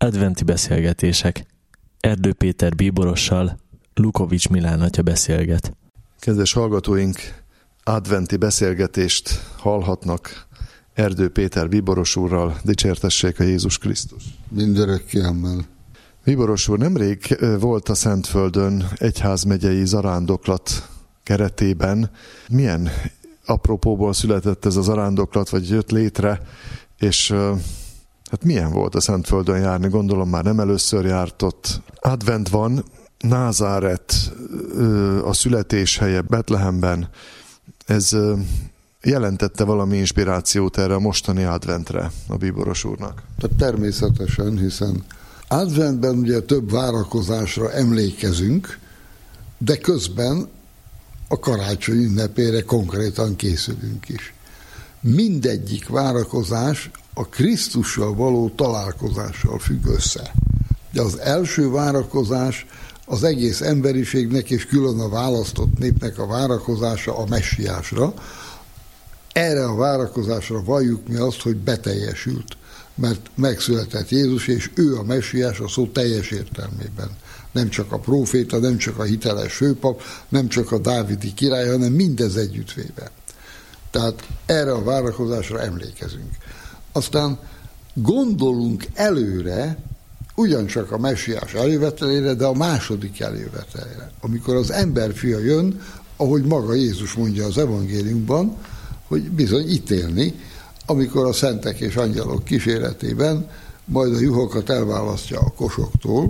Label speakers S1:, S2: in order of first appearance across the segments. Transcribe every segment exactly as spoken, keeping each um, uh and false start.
S1: Adventi beszélgetések. Erdő Péter bíborossal Lukovics Milán atya beszélget.
S2: Kedves hallgatóink, adventi beszélgetést hallhatnak Erdő Péter bíboros úrral. Dicsértessék a Jézus Krisztus.
S3: Mindörökké amen.
S2: Bíboros úr, nemrég volt a Szentföldön egyházmegyei zarándoklat keretében. Milyen apropóból született ez a zarándoklat, vagy jött létre, és hát milyen volt a Szentföldön járni? Gondolom már nem először járt ott. Advent van, Názáret a születéshelye Betlehemben. Ez jelentette valami inspirációt erre a mostani adventre a bíboros úrnak?
S3: Tehát természetesen, hiszen adventben ugye több várakozásra emlékezünk, de közben a karácsony ünnepére konkrétan készülünk is. Mindegyik várakozás a Krisztussal való találkozással függ össze. De az első várakozás az egész emberiségnek és külön a választott népnek a várakozása a messiásra. Erre a várakozásra valljuk mi azt, hogy beteljesült, mert megszületett Jézus, és ő a messiás a szó teljes értelmében. Nem csak a próféta, nem csak a hiteles főpap, nem csak a dávidi király, hanem mindez együttvéve. Tehát erre a várakozásra emlékezünk. Aztán gondolunk előre, ugyancsak a messiás elővetelére, de a második elővetelére. Amikor az emberfia jön, ahogy maga Jézus mondja az evangéliumban, hogy bizony ítélni, amikor a szentek és angyalok kíséretében majd a juhokat elválasztja a kosoktól,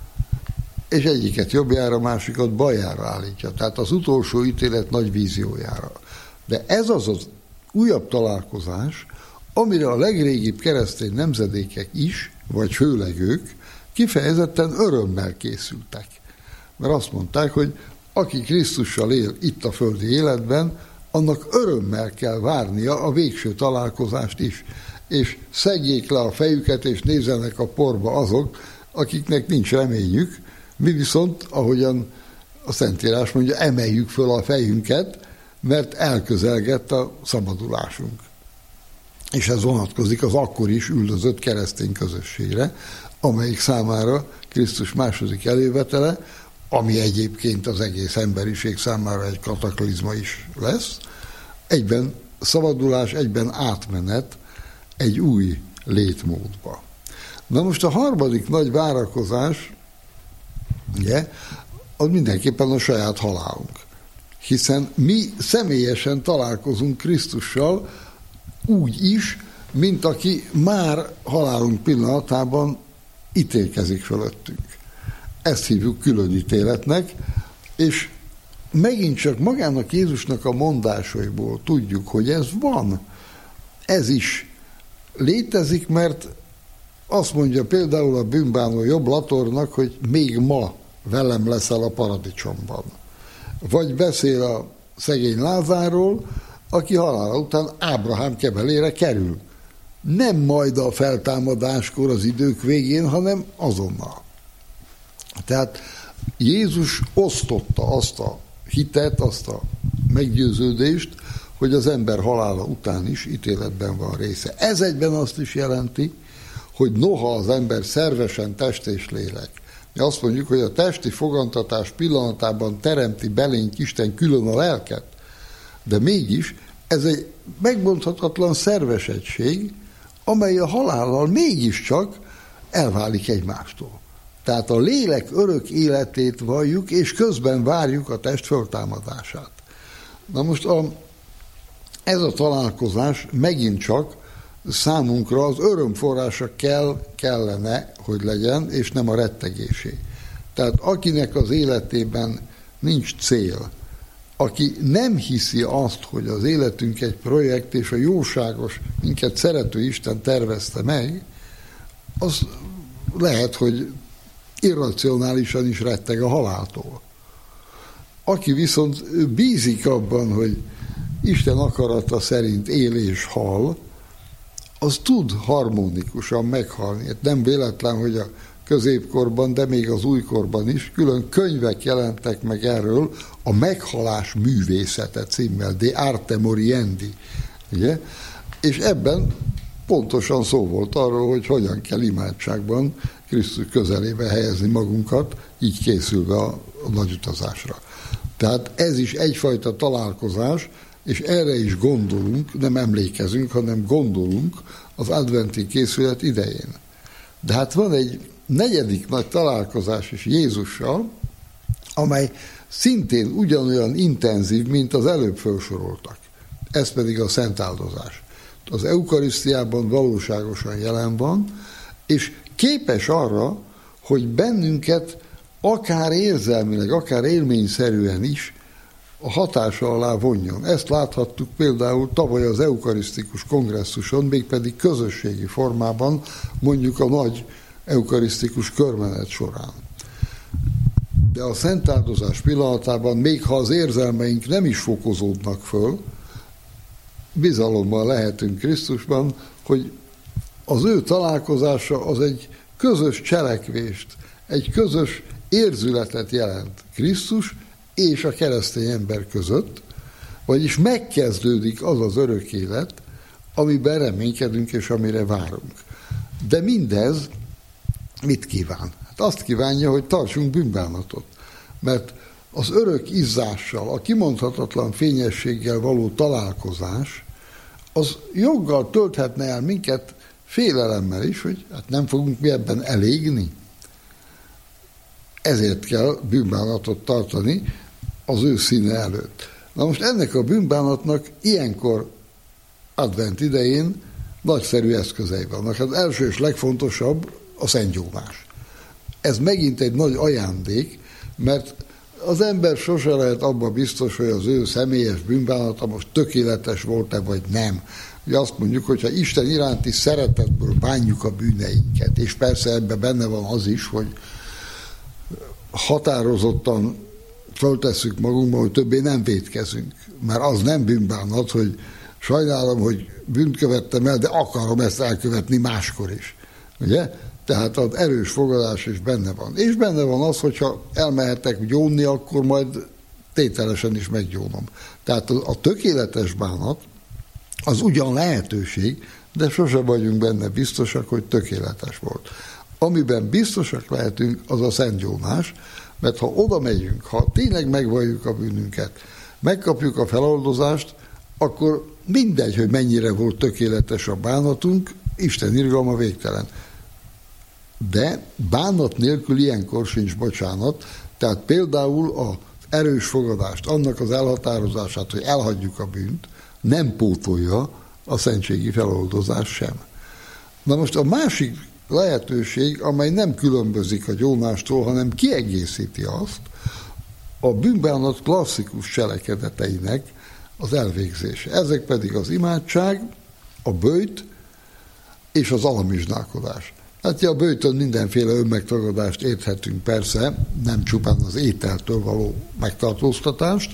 S3: és egyiket jobbjára, másikat baljára állítja. Tehát az utolsó ítélet nagy víziójára. De ez az az újabb találkozás, amire a legrégibb keresztény nemzedékek is, vagy főleg ők, kifejezetten örömmel készültek. Mert azt mondták, hogy aki Krisztussal él itt a földi életben, annak örömmel kell várnia a végső találkozást is. És szegjék le a fejüket, és nézzenek a porba azok, akiknek nincs reményük. Mi viszont, ahogyan a Szentírás mondja, emeljük föl a fejünket, mert elközelgett a szabadulásunk. És ez vonatkozik az akkor is üldözött keresztény közösségre, amelyik számára Krisztus második elővetele, ami egyébként az egész emberiség számára egy kataklizma is lesz, egyben szabadulás, egyben átmenet egy új létmódba. Na most a harmadik nagy várakozás, ugye, az mindenképpen a saját halálunk. Hiszen mi személyesen találkozunk Krisztussal úgy is, mint aki már halálunk pillanatában ítélkezik fölöttünk. Ezt hívjuk külön ítéletnek, és megint csak magának Jézusnak a mondásaiból tudjuk, hogy ez van. Ez is létezik, mert azt mondja például a bűnbánó jobb Latornak, hogy még ma velem leszel a paradicsomban. Vagy beszél a szegény Lázárról, aki halála után Ábrahám kebelére kerül. Nem majd a feltámadáskor az idők végén, hanem azonnal. Tehát Jézus osztotta azt a hitet, azt a meggyőződést, hogy az ember halála után is ítéletben van része. Ez egyben azt is jelenti, hogy noha az ember szervesen test és lélek, mi azt mondjuk, hogy a testi fogantatás pillanatában teremti belénk Isten külön a lelket, de mégis ez egy megmondhatatlan szerves egység, amely a halállal mégiscsak elválik egymástól. Tehát a lélek örök életét valljuk, és közben várjuk a test föltámadását. Na most a, ez a találkozás megint csak számunkra az örömforrása kell, kellene, hogy legyen, és nem a rettegésé. Tehát akinek az életében nincs cél, aki nem hiszi azt, hogy az életünk egy projekt, és a jóságos, minket szerető Isten tervezte meg, az lehet, hogy irracionálisan is retteg a haláltól. Aki viszont bízik abban, hogy Isten akarata szerint él és hal, az tud harmonikusan meghalni. Nem véletlen, hogy a középkorban, de még az újkorban is külön könyvek jelentek meg erről, a meghalás művészete címmel, De Arte Moriendi. Ugye? És ebben pontosan szó volt arról, hogy hogyan kell imádságban Krisztus közelébe helyezni magunkat, így készülve a, a nagy utazásra. Tehát ez is egyfajta találkozás, és erre is gondolunk, nem emlékezünk, hanem gondolunk az adventi készület idején. De hát van egy negyedik nagy találkozás is Jézussal, amely szintén ugyanolyan intenzív, mint az előbb felsoroltak. Ez pedig a szentáldozás. Az eukarisztiában valóságosan jelen van, és képes arra, hogy bennünket akár érzelmileg, akár élményszerűen is a hatása alá vonjon. Ezt láthattuk például tavaly az eukarisztikus kongresszuson, mégpedig közösségi formában, mondjuk a nagy eukarisztikus körmenet során. De a szentáldozás pillanatában, még ha az érzelmeink nem is fokozódnak föl, bizalommal lehetünk Krisztusban, hogy az ő találkozása az egy közös cselekvést, egy közös érzületet jelent Krisztus és a keresztény ember között, vagyis megkezdődik az az örök élet, amiben reménykedünk és amire várunk. De mindez mit kíván? Hát azt kívánja, hogy tartsunk bűnbánatot, mert az örök izzással, a kimondhatatlan fényességgel való találkozás, az joggal tölthetne el minket félelemmel is, hogy hát nem fogunk mi ebben elégni. Ezért kell bűnbánatot tartani az ő színe előtt. Na most ennek a bűnbánatnak ilyenkor advent idején nagyszerű eszközei vannak. Az első és legfontosabb a szentgyónás. Ez megint egy nagy ajándék, mert az ember sose lehet abban biztos, hogy az ő személyes bűnbánata most tökéletes volt-e, vagy nem. Ugye azt mondjuk, hogyha Isten iránti szeretetből bánjuk a bűneinket, és persze ebben benne van az is, hogy határozottan föltesszük magunkba, hogy többé nem vétkezünk. Mert az nem bűnbánat, hogy sajnálom, hogy bűnt követtem el, de akarom ezt elkövetni máskor is. Ugye? Tehát az erős fogadás is benne van. És benne van az, hogyha elmehetek gyónni, akkor majd tételesen is meggyónom. Tehát a, a tökéletes bánat az ugyan lehetőség, de sose vagyunk benne biztosak, hogy tökéletes volt. Amiben biztosak lehetünk, az a szentgyónás, mert ha oda megyünk, ha tényleg megvalljuk a bűnünket, megkapjuk a feloldozást, akkor mindegy, hogy mennyire volt tökéletes a bánatunk, Isten irgalma végtelen. De bánat nélkül ilyenkor sincs bocsánat, tehát például az erős fogadást, annak az elhatározását, hogy elhagyjuk a bűnt, nem pótolja a szentségi feloldozás sem. Na most a másik lehetőség, amely nem különbözik a gyónástól, hanem kiegészíti azt, a bűnbánat klasszikus cselekedeteinek az elvégzése. Ezek pedig az imádság, a böjt és az alamizsnálkodás. Hát a böjtön mindenféle önmegtagadást érthetünk persze, nem csupán az ételtől való megtartóztatást,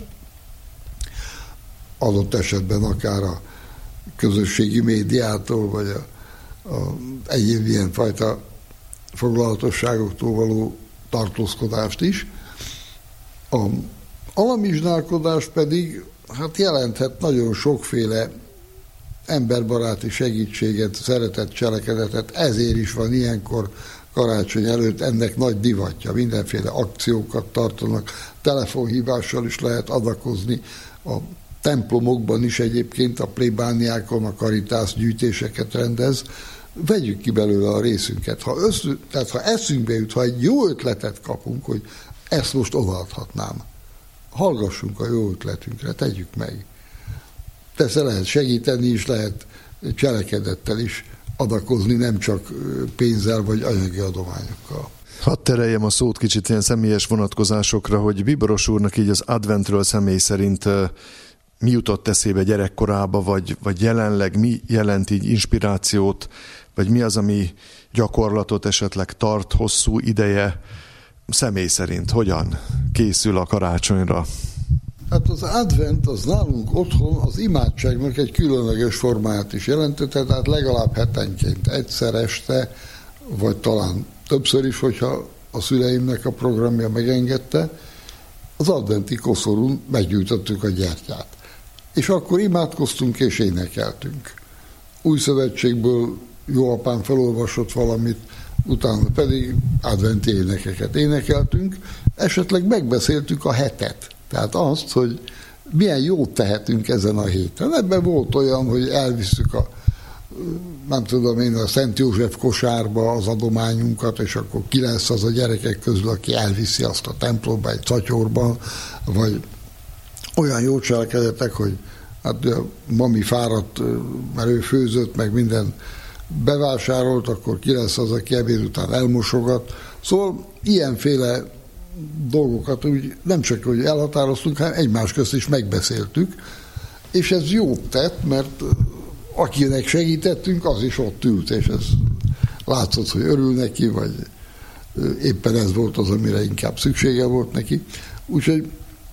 S3: adott esetben akár a közösségi médiától, vagy a, a egyéb ilyenfajta foglalatosságoktól való tartózkodást is. A alamizsnálkodás pedig hát jelenthet nagyon sokféle emberbaráti segítséget, szeretett cselekedetet, ezért is van ilyenkor karácsony előtt ennek nagy divatja. Mindenféle akciókat tartanak, telefonhívással is lehet adakozni, a templomokban is egyébként, a plébániákon a karitász gyűjtéseket rendez, vegyük ki belőle a részünket. Ha, össz, tehát ha eszünkbe jut, ha egy jó ötletet kapunk, hogy ezt most odaadhatnám, hallgassunk a jó ötletünkre, tegyük meg. Persze lehet segíteni is, lehet cselekedettel is adakozni, nem csak pénzzel vagy anyagi adományokkal.
S2: Hadd tereljem a szót kicsit ilyen személyes vonatkozásokra, hogy Bíboros úrnak így az adventről személy szerint mi jutott eszébe gyerekkorába, vagy, vagy jelenleg mi jelent így inspirációt, vagy mi az, ami gyakorlatot esetleg tart hosszú ideje, személy szerint hogyan készül a karácsonyra?
S3: Hát az advent az nálunk otthon az imádságnak egy különleges formáját is jelentette, tehát legalább hetenként egyszer este, vagy talán többször is, hogyha a szüleimnek a programja megengedte, az adventi koszorún meggyújtottuk a gyertyát. És akkor imádkoztunk és énekeltünk. Új Szövetségből jó apám felolvasott valamit, utána pedig adventi énekeket énekeltünk, esetleg megbeszéltük a hetet. Tehát azt, hogy milyen jót tehetünk ezen a héten. Ebben volt olyan, hogy elvisszük a, nem tudom én, a Szent József kosárba az adományunkat, és akkor ki lesz az a gyerekek közül, aki elviszi azt a templomba egy szatyorban, vagy olyan jó cselekedetek, hogy hát a mami fáradt, mert ő főzött, meg minden bevásárolt, akkor ki lesz az, aki ebéd után elmosogat. Szóval ilyenféle dolgokat úgy nem csak, hogy elhatároztunk, hanem egymás közt is megbeszéltük, és ez jót tett, mert akinek segítettünk, az is ott ült, és ez látszott, hogy örül neki, vagy éppen ez volt az, amire inkább szüksége volt neki. Úgyhogy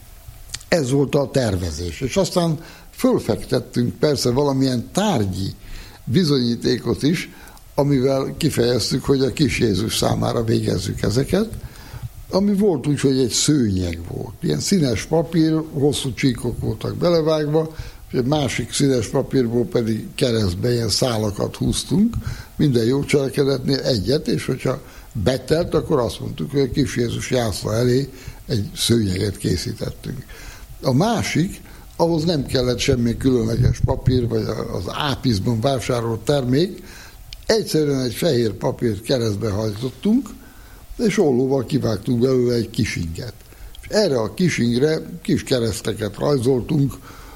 S3: ez volt a tervezés. És aztán fölfektettünk persze valamilyen tárgyi bizonyítékot is, amivel kifejeztük, hogy a kis Jézus számára végezzük ezeket, ami volt úgy, hogy egy szőnyeg volt. Ilyen színes papír, hosszú csíkok voltak belevágva, és egy másik színes papírból pedig keresztbe ilyen szálakat húztunk, minden jó cselekedetnél egyet, és hogyha betelt, akkor azt mondtuk, hogy a kis Jézus jászla elé egy szőnyeget készítettünk. A másik, ahhoz nem kellett semmi különleges papír, vagy az ápizban vásárolt termék, egyszerűen egy fehér papírt keresztbe hajtottunk, és ollóval kivágtunk belőle egy kisinget. És erre a kisingre kis kereszteket rajzoltunk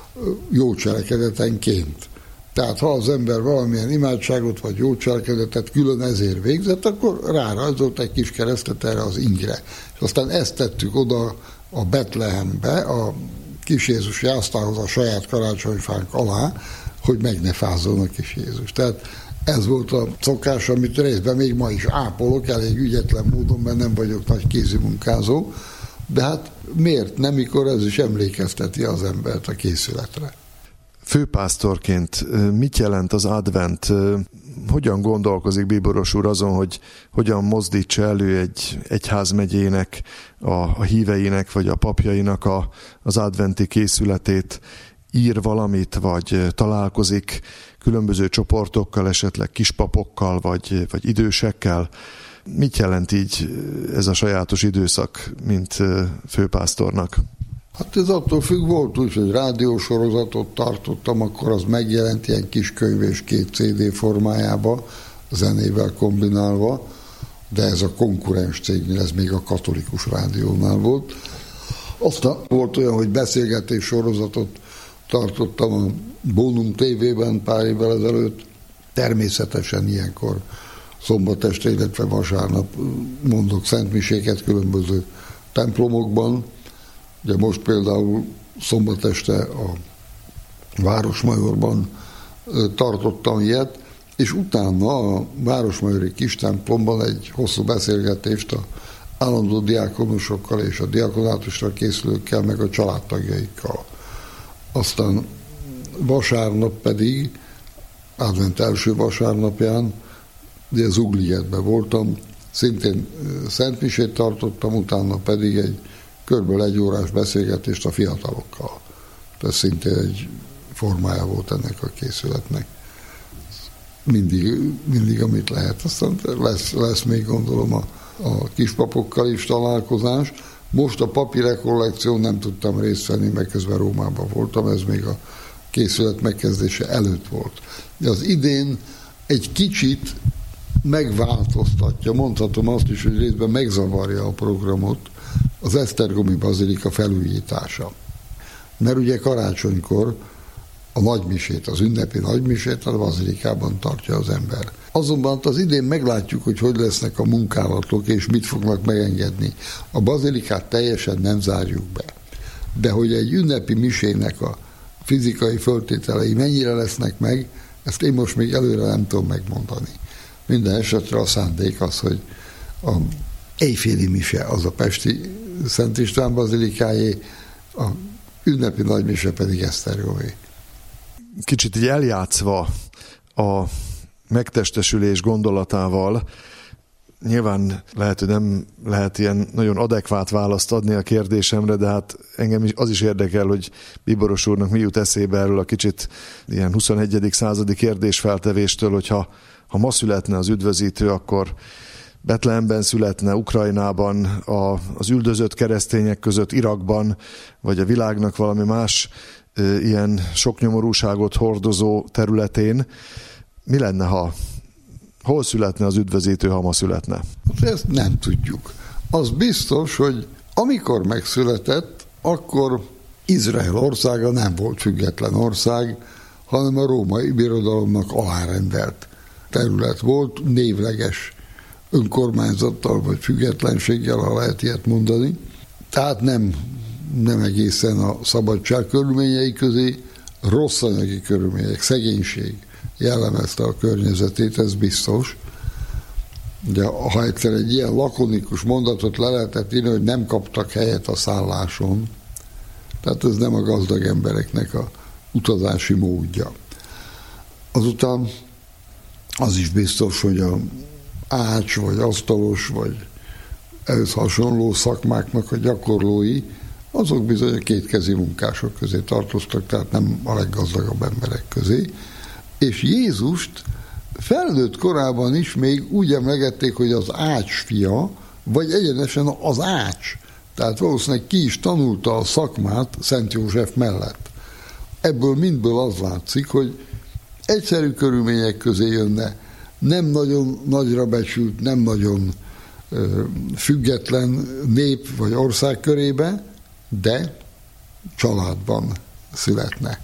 S3: jó cselekedetenként. Tehát ha az ember valamilyen imádságot vagy jó cselekedetet külön ezért végzett, akkor rárajzolt egy kis keresztet erre az ingre. És aztán ezt tettük oda a Betlehembe, a kis Jézus jászlához a saját karácsonyfánk alá, hogy meg ne fázzon a kis Jézus. Tehát ez volt a szokás, amit részben még ma is ápolok, elég ügyetlen módon, mert nem vagyok nagy kézimunkázó, de hát miért nem, mikor ez is emlékezteti az embert a készületre.
S2: Főpásztorként mit jelent az advent? Hogyan gondolkozik Bíboros úr azon, hogy hogyan mozdítsa elő egy egyházmegyének, a, a híveinek, vagy a papjainak a, az adventi készületét? Ír valamit, vagy találkozik különböző csoportokkal, esetleg kispapokkal, vagy, vagy idősekkel? Mit jelent így ez a sajátos időszak, mint főpásztornak?
S3: Hát ez attól függ, volt úgy, hogy rádiósorozatot tartottam, akkor az megjelent ilyen kis könyv és két cé dé formájába, zenével kombinálva, de ez a konkurens cégnél, ez még a katolikus rádiónál volt. Aztán volt olyan, hogy beszélgetés sorozatot tartottam a Bónum té vében pár évvel ezelőtt, természetesen ilyenkor szombat este, illetve vasárnap mondok szentmiséket különböző templomokban. Ugye most például szombat este a Városmajorban tartottam ilyet, és utána a Városmajori kis templomban egy hosszú beszélgetést a állandó diákonusokkal és a diakonátusra készülőkkel, meg a családtagjaikkal. Aztán vasárnap pedig, advent első vasárnapján, ugye az Ugligetben voltam, szintén szentmisét tartottam, utána pedig egy körülbelül egy órás beszélgetést a fiatalokkal. Ez szintén egy formája volt ennek a készületnek. Mindig, mindig amit lehet. Aztán lesz, lesz még gondolom a, a kispapokkal is találkozás. Most a papírrekollekció nem tudtam részt venni, mert közben Rómában voltam, ez még a készület megkezdése előtt volt. De az idén egy kicsit megváltoztatja, mondhatom azt is, hogy részben megzavarja a programot, az esztergomi bazilika felújítása. Mert ugye karácsonykor a nagymisét, az ünnepi nagymisét a bazilikában tartja az ember. Azonban az idén meglátjuk, hogy hogy lesznek a munkálatok, és mit fognak megengedni. A bazilikát teljesen nem zárjuk be. De hogy egy ünnepi misének a fizikai föltételei mennyire lesznek meg, ezt én most még előre nem tudom megmondani. Minden esetre a szándék az, hogy a éjféli mise az a pesti Szent István bazilikájé, a ünnepi nagymise pedig Esztergomé.
S2: Kicsit így eljátszva a megtestesülés gondolatával, Nyilván lehet, hogy nem lehet ilyen nagyon adekvát választ adni a kérdésemre, de hát engem is, az is érdekel, hogy Bíboros úrnak mi jut eszébe erről a kicsit ilyen huszonegyedik századi kérdésfeltevéstől, hogyha ha ma születne az üdvözítő, akkor Betlehemben születne, Ukrajnában, a, az üldözött keresztények között, Irakban, vagy a világnak valami más e, ilyen sok nyomorúságot hordozó területén. Mi lenne, ha hol születne az üdvözítő, ha ma születne?
S3: Ezt nem tudjuk. Az biztos, hogy amikor megszületett, akkor Izrael országa nem volt független ország, hanem a római birodalomnak alárendelt terület volt, névleges önkormányzattal vagy függetlenséggel, ha lehet ilyet mondani. Tehát nem, nem egészen a szabadság körülményei közé, rossz anyagi körülmények, szegénység jellemezte a környezetét, ez biztos. De ha egyszer egy ilyen lakonikus mondatot le lehetett írni, hogy nem kaptak helyet a szálláson, tehát ez nem a gazdag embereknek a utazási módja. Azután az is biztos, hogy a ács, vagy asztalos, vagy ehhez hasonló szakmáknak a gyakorlói, azok bizony a kétkezi munkások közé tartoztak, tehát nem a leggazdagabb emberek közé. És Jézust felnőtt korában is még úgy emlegették, hogy az ács fia, vagy egyenesen az ács. Tehát valószínűleg ki is tanulta a szakmát Szent József mellett. Ebből mindből az látszik, hogy egyszerű körülmények közé jönne, nem nagyon nagyra becsült, nem nagyon ö, független nép vagy ország körébe, de családban születne.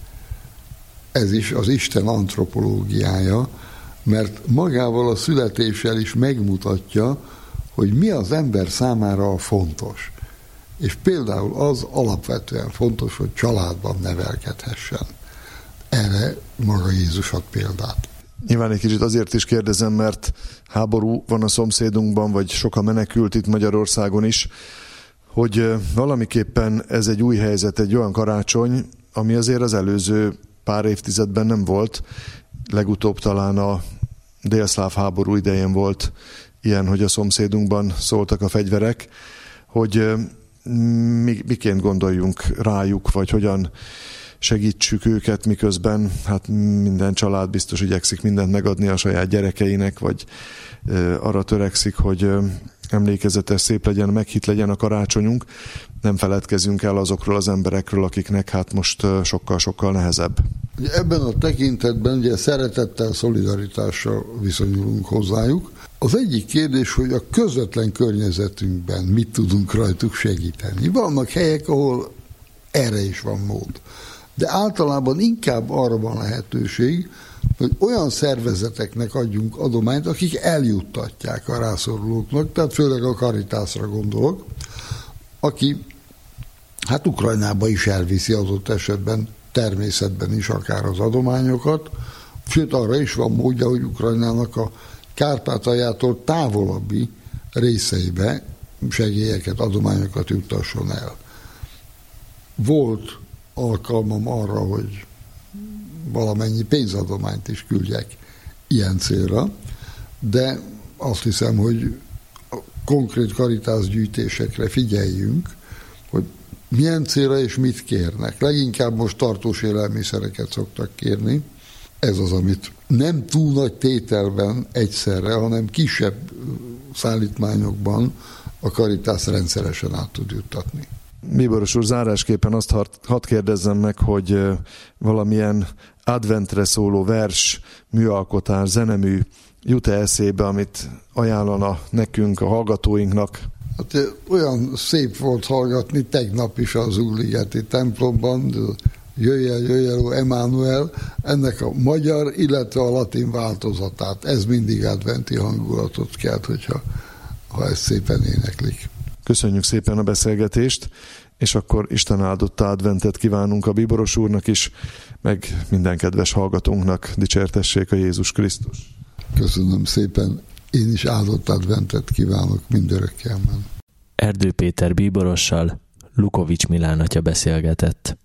S3: Ez is az Isten antropológiája, mert magával a születéssel is megmutatja, hogy mi az ember számára a fontos. És például az alapvetően fontos, hogy családban nevelkedhessen. Erre maga Jézus ad példát.
S2: Nyilván egy kicsit azért is kérdezem, mert háború van a szomszédunkban, vagy sokan menekült itt Magyarországon is, hogy valamiképpen ez egy új helyzet, egy olyan karácsony, ami azért az előző pár évtizedben nem volt. Legutóbb talán a délszláv háború idején volt ilyen, hogy a szomszédunkban szóltak a fegyverek, hogy mi, miként gondoljunk rájuk, vagy hogyan segítsük őket, miközben hát minden család biztos igyekszik mindent megadni a saját gyerekeinek, vagy arra törekszik, hogy emlékezetes, szép legyen, meghitt legyen a karácsonyunk. Nem feledkezünk el azokról az emberekről, akiknek hát most sokkal-sokkal nehezebb.
S3: Ebben a tekintetben ugye szeretettel, szolidaritással viszonyulunk hozzájuk. Az egyik kérdés, hogy a közvetlen környezetünkben mit tudunk rajtuk segíteni. Vannak helyek, ahol erre is van mód. De általában inkább arra van lehetőség, hogy olyan szervezeteknek adjunk adományt, akik eljuttatják a rászorulóknak, tehát főleg a Caritasra gondolok, aki hát Ukrajnába is elviszi adott esetben, természetben is akár az adományokat, sőt arra is van módja, hogy Ukrajnának a Kárpátaljától távolabbi részeibe segélyeket, adományokat juttasson el. Volt alkalmam arra, hogy valamennyi pénzadományt is küldjek ilyen célra, de azt hiszem, hogy a konkrét Caritas gyűjtésekre figyeljünk, hogy milyen célra és mit kérnek. Leginkább most tartós élelmiszereket szoktak kérni. Ez az, amit nem túl nagy tételben egyszerre, hanem kisebb szállítmányokban a Caritas rendszeresen át tud juttatni.
S2: Bíboros úr, zárásképpen azt hadd kérdezzem meg, hogy valamilyen adventre szóló vers, műalkotás, zenemű jut-e eszébe, amit ajánlana nekünk, a hallgatóinknak?
S3: Hát olyan szép volt hallgatni tegnap is az Úrligeti templomban, jöjj el, jöjj el, ó Emmanuel, ennek a magyar, illetve a latin változatát. Ez mindig adventi hangulatot kelt, hogyha ha ezt szépen éneklik.
S2: Köszönjük szépen a beszélgetést, és akkor Isten áldotta adventet kívánunk a Bíboros úrnak is, meg minden kedves hallgatónknak. Dicsértessék a Jézus Krisztus.
S3: Köszönöm szépen. Én is áldott adventet kívánok mindörökké.
S1: Erdő Péter bíborossal Lukovics Milán atya beszélgetett.